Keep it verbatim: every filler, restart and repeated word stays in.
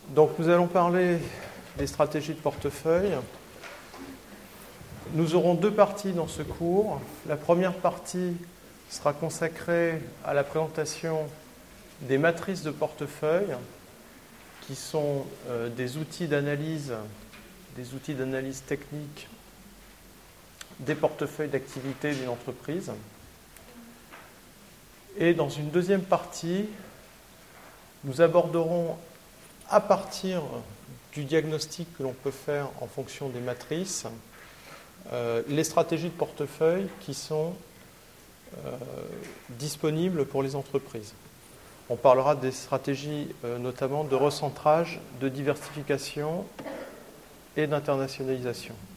Donc nous allons parler des stratégies de portefeuille. Nous aurons deux parties dans ce cours. La première partie sera consacrée à la présentation des matrices de portefeuille, qui sont euh, des outils d'analyse, des outils d'analyse technique des portefeuilles d'activité d'une entreprise. Et dans une deuxième partie, nous aborderons à partir du diagnostic que l'on peut faire en fonction des matrices, euh, les stratégies de portefeuille qui sont euh, disponibles pour les entreprises. On parlera des stratégies euh, notamment de recentrage, de diversification et d'internationalisation.